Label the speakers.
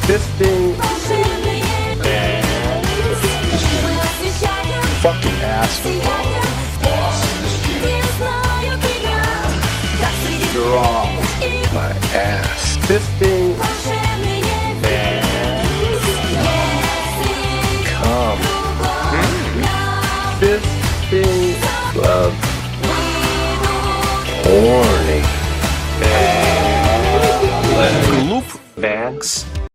Speaker 1: Fisting.
Speaker 2: Fucking asshole. Draw my ass.
Speaker 1: Fisting.
Speaker 2: Come.
Speaker 1: Fisting.
Speaker 2: Love. Horny.
Speaker 3: Loop bags.